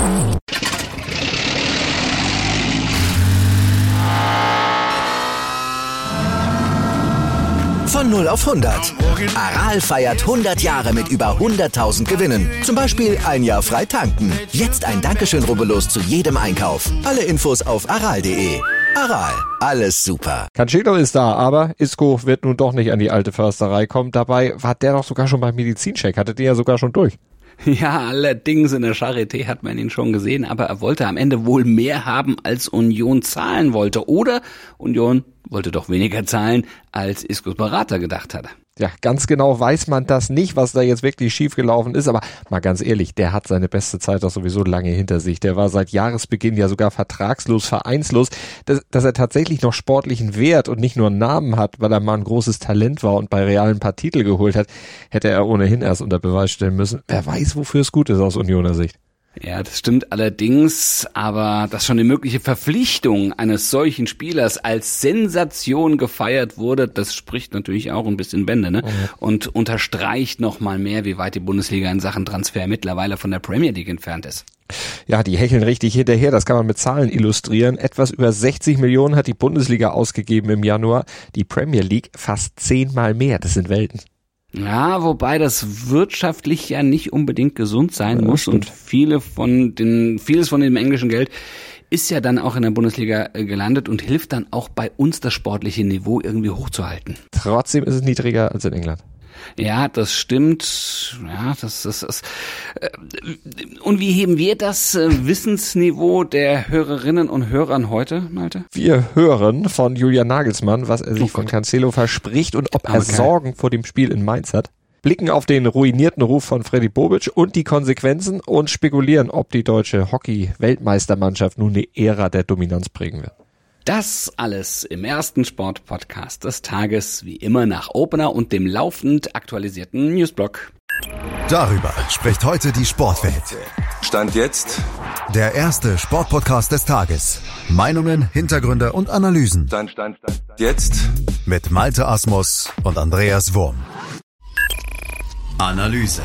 Von 0 auf 100. Aral feiert 100 Jahre mit über 100.000 Gewinnen. Zum Beispiel ein Jahr frei tanken. Jetzt ein Dankeschön, rubbellos zu jedem Einkauf. Alle Infos auf aral.de. Aral, alles super. Cancelo ist da, aber Isco wird nun doch nicht an die alte Försterei kommen. Dabei war der doch sogar schon beim Medizincheck, hatte den ja sogar schon durch. Ja, allerdings in der Charité hat man ihn schon gesehen, aber er wollte am Ende wohl mehr haben, als Union zahlen wollte. Oder Union wollte doch weniger zahlen, als Iscos Berater gedacht hatte. Ja, ganz genau weiß man das nicht, was da jetzt wirklich schiefgelaufen ist, aber mal ganz ehrlich, der hat seine beste Zeit doch sowieso lange hinter sich. Der war seit Jahresbeginn ja sogar vertragslos, vereinslos. Dass er tatsächlich noch sportlichen Wert und nicht nur einen Namen hat, weil er mal ein großes Talent war und bei Real ein paar Titel geholt hat, hätte er ohnehin erst unter Beweis stellen müssen. Wer weiß, wofür es gut ist aus Unioner Sicht. Ja, das stimmt allerdings, aber dass schon die mögliche Verpflichtung eines solchen Spielers als Sensation gefeiert wurde, das spricht natürlich auch ein bisschen Bände, ne? Und unterstreicht nochmal mehr, wie weit die Bundesliga in Sachen Transfer mittlerweile von der Premier League entfernt ist. Ja, die hecheln richtig hinterher, das kann man mit Zahlen illustrieren. Etwas über 60 Millionen hat die Bundesliga ausgegeben im Januar, die Premier League fast 10-mal mehr, das sind Welten. Ja, wobei das wirtschaftlich ja nicht unbedingt gesund sein muss und vieles von dem englischen Geld ist ja dann auch in der Bundesliga gelandet und hilft dann auch bei uns das sportliche Niveau irgendwie hochzuhalten. Trotzdem ist es niedriger als in England. Ja, das stimmt. Ja, das ist. Und wie heben wir das Wissensniveau der Hörerinnen und Hörern heute, Malte? Wir hören von Julian Nagelsmann, was er sich von Cancelo verspricht und ob er Sorgen vor dem Spiel in Mainz hat. Blicken auf den ruinierten Ruf von Freddy Bobic und die Konsequenzen und spekulieren, ob die deutsche Hockey-Weltmeistermannschaft nun eine Ära der Dominanz prägen wird. Das alles im ersten Sportpodcast des Tages, wie immer nach Opener und dem laufend aktualisierten Newsblock. Darüber spricht heute die Sportwelt. Stand jetzt Der erste Sportpodcast des Tages. Meinungen, Hintergründe und Analysen. Stand jetzt Mit Malte Asmus und Andreas Wurm. Analyse.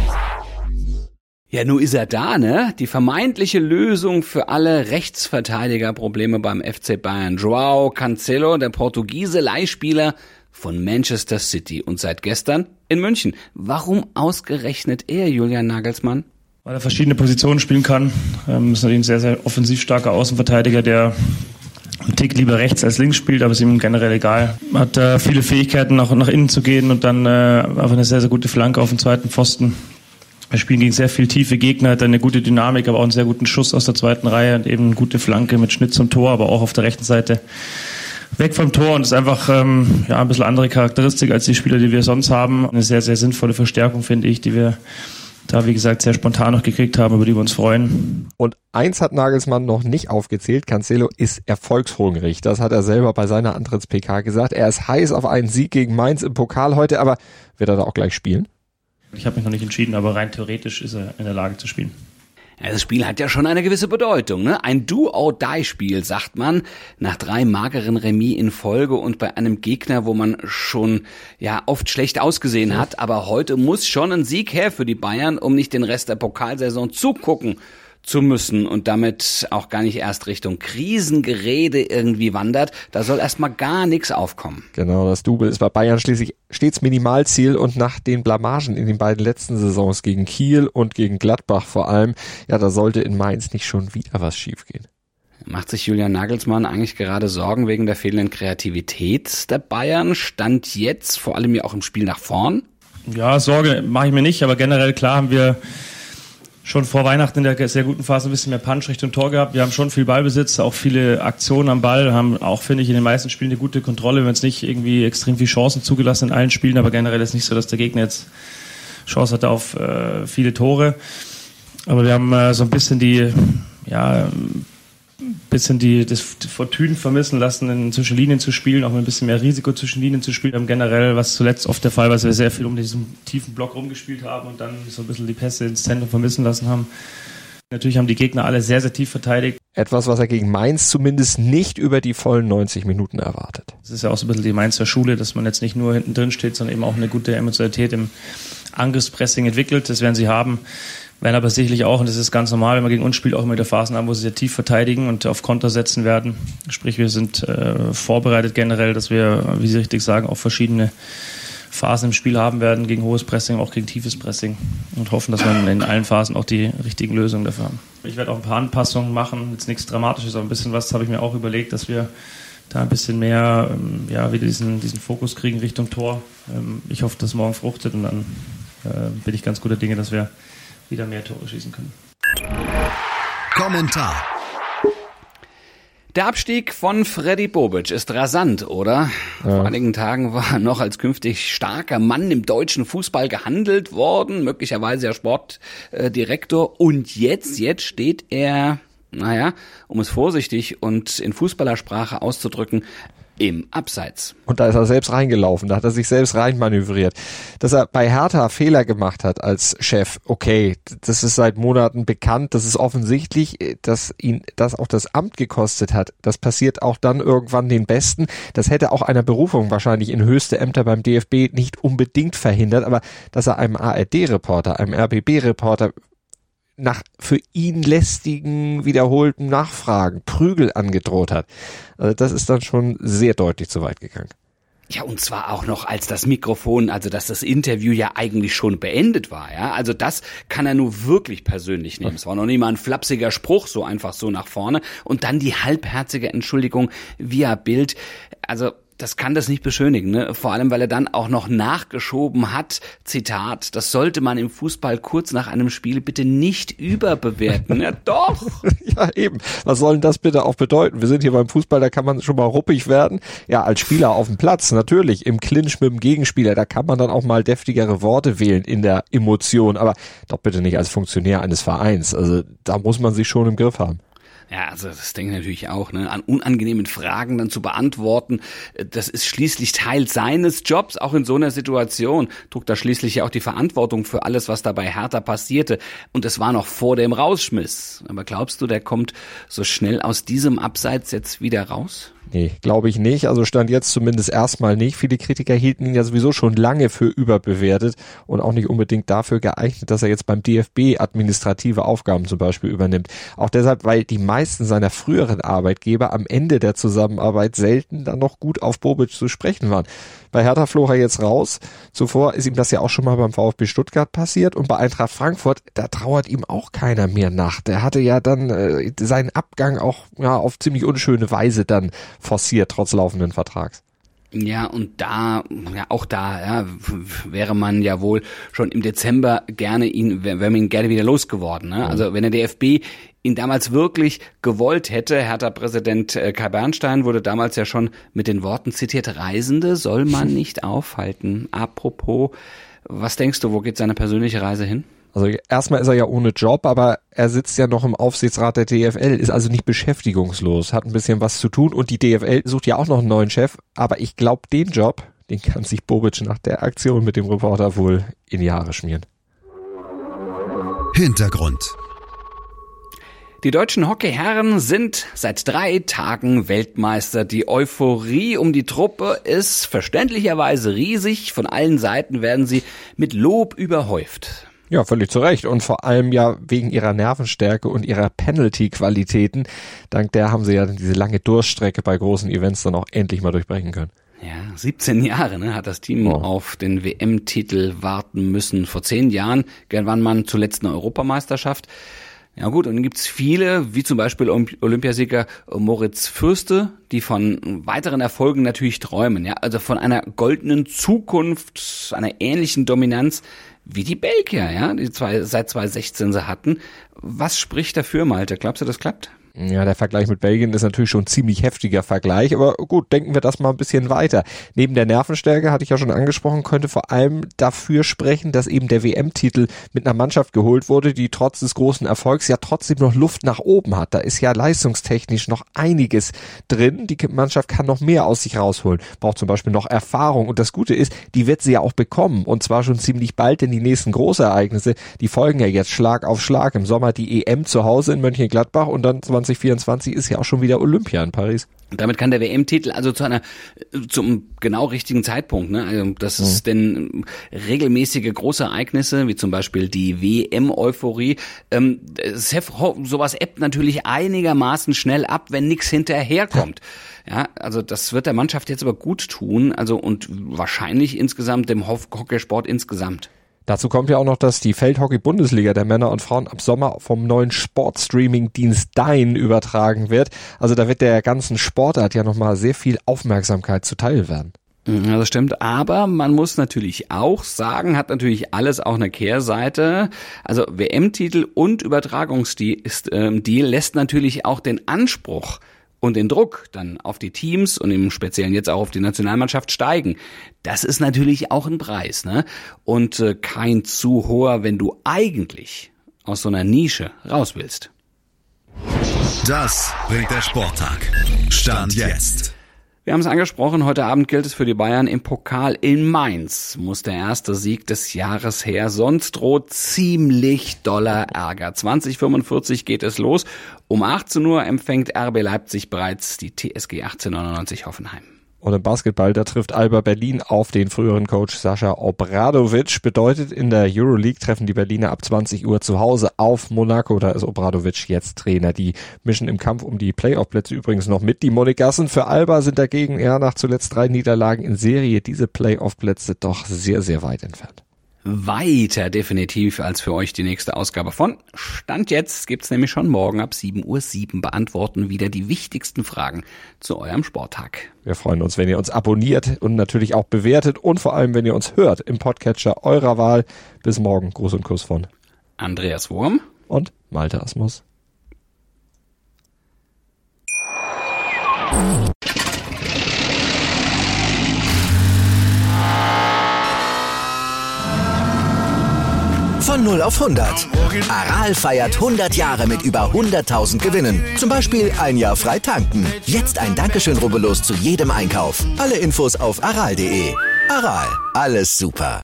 Ja, nun ist er da, ne? Die vermeintliche Lösung für alle Rechtsverteidigerprobleme beim FC Bayern. João Cancelo, der Portugiese Leihspieler von Manchester City und seit gestern in München. Warum ausgerechnet er, Julian Nagelsmann? Weil er verschiedene Positionen spielen kann. Ist natürlich ein sehr, sehr offensiv starker Außenverteidiger, der einen Tick lieber rechts als links spielt, aber ist ihm generell egal. Hat viele Fähigkeiten, auch nach innen zu gehen und dann einfach eine sehr, sehr gute Flanke auf den zweiten Pfosten. Wir spielen gegen sehr viel tiefe Gegner, hat eine gute Dynamik, aber auch einen sehr guten Schuss aus der zweiten Reihe und eben eine gute Flanke mit Schnitt zum Tor, aber auch auf der rechten Seite weg vom Tor und ist einfach ein bisschen andere Charakteristik als die Spieler, die wir sonst haben. Eine sehr, sehr sinnvolle Verstärkung, finde ich, die wir da, wie gesagt, sehr spontan noch gekriegt haben, über die wir uns freuen. Und eins hat Nagelsmann noch nicht aufgezählt, Cancelo ist erfolgshungrig. Das hat er selber bei seiner Antritts-PK gesagt. Er ist heiß auf einen Sieg gegen Mainz im Pokal heute, aber wird er da auch gleich spielen? Ich habe mich noch nicht entschieden, aber rein theoretisch ist er in der Lage zu spielen. Ja, das Spiel hat ja schon eine gewisse Bedeutung, ne? Ein Do-or-Die-Spiel, sagt man, nach 3 mageren Remis in Folge und bei einem Gegner, wo man schon oft schlecht ausgesehen hat. Aber heute muss schon ein Sieg her für die Bayern, um nicht den Rest der Pokalsaison zugucken zu müssen und damit auch gar nicht erst Richtung Krisengerede irgendwie wandert. Da soll erstmal gar nichts aufkommen. Genau, das Double ist bei Bayern schließlich stets Minimalziel und nach den Blamagen in den beiden letzten Saisons gegen Kiel und gegen Gladbach vor allem, da sollte in Mainz nicht schon wieder was schiefgehen. Macht sich Julian Nagelsmann eigentlich gerade Sorgen wegen der fehlenden Kreativität der Bayern? Stand jetzt, vor allem ja auch im Spiel nach vorn? Ja, Sorge mache ich mir nicht, aber generell klar haben wir schon vor Weihnachten in der sehr guten Phase ein bisschen mehr Punch Richtung Tor gehabt. Wir haben schon viel Ballbesitz, auch viele Aktionen am Ball, haben auch, finde ich, in den meisten Spielen eine gute Kontrolle. Wir haben jetzt nicht irgendwie extrem viele Chancen zugelassen in allen Spielen, aber generell ist nicht so, dass der Gegner jetzt Chance hatte auf viele Tore. Aber wir haben so ein bisschen das Fortune vermissen lassen, zwischen Linien zu spielen, auch mit ein bisschen mehr Risiko zwischen Linien zu spielen. Wir haben generell, was zuletzt oft der Fall war, dass wir sehr viel um diesen tiefen Block rumgespielt haben und dann so ein bisschen die Pässe ins Zentrum vermissen lassen haben. Natürlich haben die Gegner alle sehr, sehr tief verteidigt. Etwas, was er gegen Mainz zumindest nicht über die vollen 90 Minuten erwartet. Das ist ja auch so ein bisschen die Mainzer Schule, dass man jetzt nicht nur hinten drin steht, sondern eben auch eine gute Emotionalität im Angriffspressing entwickelt. Das werden sie haben. Werden aber sicherlich auch, und das ist ganz normal, wenn man gegen uns spielt, auch immer wieder Phasen haben, wo sie sehr tief verteidigen und auf Konter setzen werden. Sprich, wir sind vorbereitet generell, dass wir, wie Sie richtig sagen, auch verschiedene Phasen im Spiel haben werden, gegen hohes Pressing, auch gegen tiefes Pressing, und hoffen, dass wir in allen Phasen auch die richtigen Lösungen dafür haben. Ich werde auch ein paar Anpassungen machen, jetzt nichts Dramatisches, aber ein bisschen was habe ich mir auch überlegt, dass wir da ein bisschen mehr wieder diesen Fokus kriegen Richtung Tor. Ich hoffe, dass morgen fruchtet, und dann bin ich ganz guter Dinge, dass wir wieder mehr Tore schießen können. Kommentar. Der Abstieg von Freddy Bobic ist rasant, oder? Ja. Vor einigen Tagen war er noch als künftig starker Mann im deutschen Fußball gehandelt worden, möglicherweise ja Sportdirektor. Und jetzt steht er, um es vorsichtig und in Fußballersprache auszudrücken, im Abseits. Und da ist er selbst reingelaufen, da hat er sich selbst reinmanövriert. Dass er bei Hertha Fehler gemacht hat als Chef, okay, das ist seit Monaten bekannt, das ist offensichtlich, dass ihn das auch das Amt gekostet hat. Das passiert auch dann irgendwann den Besten. Das hätte auch einer Berufung wahrscheinlich in höchste Ämter beim DFB nicht unbedingt verhindert, aber dass er einem ARD-Reporter, einem RBB-Reporter nach für ihn lästigen, wiederholten Nachfragen Prügel angedroht hat. Also das ist dann schon sehr deutlich zu weit gegangen. Ja, und zwar auch noch als das Mikrofon, also dass das Interview ja eigentlich schon beendet war, ja. Also das kann er nur wirklich persönlich nehmen. Es war noch nie mal ein flapsiger Spruch, so einfach so nach vorne. Und dann die halbherzige Entschuldigung via Bild. Also das kann das nicht beschönigen, ne? Vor allem, weil er dann auch noch nachgeschoben hat, Zitat, das sollte man im Fußball kurz nach einem Spiel bitte nicht überbewerten. Ja, doch. Ja, eben. Was soll denn das bitte auch bedeuten? Wir sind hier beim Fußball, da kann man schon mal ruppig werden. Ja, als Spieler auf dem Platz, natürlich, im Clinch mit dem Gegenspieler, da kann man dann auch mal deftigere Worte wählen in der Emotion, aber doch bitte nicht als Funktionär eines Vereins. Also da muss man sich schon im Griff haben. Ja, also das denke ich natürlich auch, ne, an unangenehmen Fragen dann zu beantworten, das ist schließlich Teil seines Jobs, auch in so einer Situation trug da schließlich ja auch die Verantwortung für alles, was da bei Hertha passierte, und es war noch vor dem Rausschmiss. Aber glaubst du, der kommt so schnell aus diesem Abseits jetzt wieder raus? Nee, glaube ich nicht. Also stand jetzt zumindest erstmal nicht. Viele Kritiker hielten ihn ja sowieso schon lange für überbewertet und auch nicht unbedingt dafür geeignet, dass er jetzt beim DFB administrative Aufgaben zum Beispiel übernimmt. Auch deshalb, weil die meisten seiner früheren Arbeitgeber am Ende der Zusammenarbeit selten dann noch gut auf Bobic zu sprechen waren. Bei Hertha flog er jetzt raus. Zuvor ist ihm das ja auch schon mal beim VfB Stuttgart passiert, und bei Eintracht Frankfurt, da trauert ihm auch keiner mehr nach. Der hatte ja dann seinen Abgang auch auf ziemlich unschöne Weise dann forciert, trotz laufenden Vertrags. Ja, und auch da wäre man ja wohl schon im Dezember wäre man ihn gerne wieder losgeworden. Ne? Also wenn der DFB ihn damals wirklich gewollt hätte, Hertha-Präsident Kai Bernstein wurde damals ja schon mit den Worten zitiert, Reisende soll man nicht aufhalten. Apropos, was denkst du, wo geht seine persönliche Reise hin? Also erstmal ist er ja ohne Job, aber er sitzt ja noch im Aufsichtsrat der DFL, ist also nicht beschäftigungslos, hat ein bisschen was zu tun, und die DFL sucht ja auch noch einen neuen Chef, aber ich glaube, den Job, den kann sich Bobic nach der Aktion mit dem Reporter wohl in die Haare schmieren. Hintergrund. Die deutschen Hockeyherren sind seit 3 Tagen Weltmeister. Die Euphorie um die Truppe ist verständlicherweise riesig. Von allen Seiten werden sie mit Lob überhäuft. Ja, völlig zu Recht, und vor allem ja wegen ihrer Nervenstärke und ihrer Penalty-Qualitäten. Dank der haben sie ja diese lange Durststrecke bei großen Events dann auch endlich mal durchbrechen können. Ja, 17 Jahre hat das Team auf den WM-Titel warten müssen. Vor 10 Jahren gewann man zuletzt eine Europameisterschaft. Ja gut, und dann gibt's viele, wie zum Beispiel Olympiasieger Moritz Fürste, die von weiteren Erfolgen natürlich träumen. Ja, also von einer goldenen Zukunft, einer ähnlichen Dominanz wie die Belgier, ja, die seit 2016 sie hatten. Was spricht dafür, Malte? Glaubst du, das klappt? Ja, der Vergleich mit Belgien ist natürlich schon ein ziemlich heftiger Vergleich, aber gut, denken wir das mal ein bisschen weiter. Neben der Nervenstärke, hatte ich ja schon angesprochen, könnte vor allem dafür sprechen, dass eben der WM-Titel mit einer Mannschaft geholt wurde, die trotz des großen Erfolgs ja trotzdem noch Luft nach oben hat. Da ist ja leistungstechnisch noch einiges drin. Die Mannschaft kann noch mehr aus sich rausholen, braucht zum Beispiel noch Erfahrung, und das Gute ist, die wird sie ja auch bekommen, und zwar schon ziemlich bald, denn die nächsten Großereignisse, die folgen ja jetzt Schlag auf Schlag. Im Sommer die EM zu Hause in Mönchengladbach, und dann 2024 ist ja auch schon wieder Olympia in Paris. Damit kann der WM-Titel also zum genau richtigen Zeitpunkt, ne? Also das ist denn regelmäßige große Ereignisse, wie zum Beispiel die WM-Euphorie. Sowas ebbt natürlich einigermaßen schnell ab, wenn nichts hinterherkommt. Ja, also das wird der Mannschaft jetzt aber gut tun, also und wahrscheinlich insgesamt dem Hockeysport insgesamt. Dazu kommt ja auch noch, dass die Feldhockey-Bundesliga der Männer und Frauen ab Sommer vom neuen Sportstreaming-Dienst DEIN übertragen wird. Also da wird der ganzen Sportart ja nochmal sehr viel Aufmerksamkeit zuteil werden. Ja, das stimmt, aber man muss natürlich auch sagen, hat natürlich alles auch eine Kehrseite. Also WM-Titel und Übertragungsdeal lässt natürlich auch den Anspruch und den Druck dann auf die Teams und im Speziellen jetzt auch auf die Nationalmannschaft steigen. Das ist natürlich auch ein Preis, ne? Und kein zu hoher, wenn du eigentlich aus so einer Nische raus willst. Das bringt der Sporttag. Stand jetzt. Wir haben es angesprochen, heute Abend gilt es für die Bayern im Pokal in Mainz. Muss der erste Sieg des Jahres her, sonst droht ziemlich doller Ärger. 20:45 geht es los. Um 18 Uhr empfängt RB Leipzig bereits die TSG 1899 Hoffenheim. Und im Basketball, da trifft Alba Berlin auf den früheren Coach Sascha Obradovic. Bedeutet, in der Euroleague treffen die Berliner ab 20 Uhr zu Hause auf Monaco. Da ist Obradovic jetzt Trainer. Die mischen im Kampf um die Playoff-Plätze übrigens noch mit. Die Monegassen für Alba sind dagegen nach zuletzt 3 Niederlagen in Serie diese Playoff-Plätze doch sehr, sehr weit entfernt. Weiter definitiv als für euch die nächste Ausgabe von Stand jetzt. Gibt's nämlich schon morgen ab 7:07 Uhr. Beantworten wieder die wichtigsten Fragen zu eurem Sporttag. Wir freuen uns, wenn ihr uns abonniert und natürlich auch bewertet und vor allem, wenn ihr uns hört im Podcatcher eurer Wahl. Bis morgen. Gruß und Kuss von Andreas Wurm und Malte Asmus. Von 0 auf 100. Aral feiert 100 Jahre mit über 100.000 Gewinnen. Zum Beispiel ein Jahr frei tanken. Jetzt ein Dankeschön, rubbellos zu jedem Einkauf. Alle Infos auf aral.de. Aral, alles super.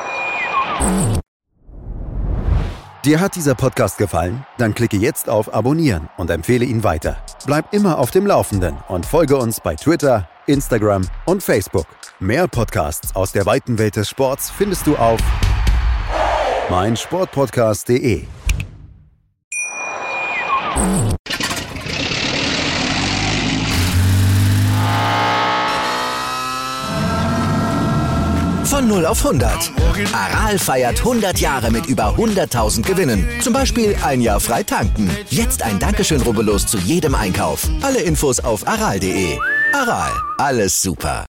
Dir hat dieser Podcast gefallen? Dann klicke jetzt auf Abonnieren und empfehle ihn weiter. Bleib immer auf dem Laufenden und folge uns bei Twitter, Instagram und Facebook. Mehr Podcasts aus der weiten Welt des Sports findest du auf meinsportpodcast.de. Von 0 auf 100. Aral feiert 100 Jahre mit über 100.000 Gewinnen. Zum Beispiel ein Jahr frei tanken. Jetzt ein Dankeschön, rubbellos zu jedem Einkauf. Alle Infos auf aral.de. Aral, alles super.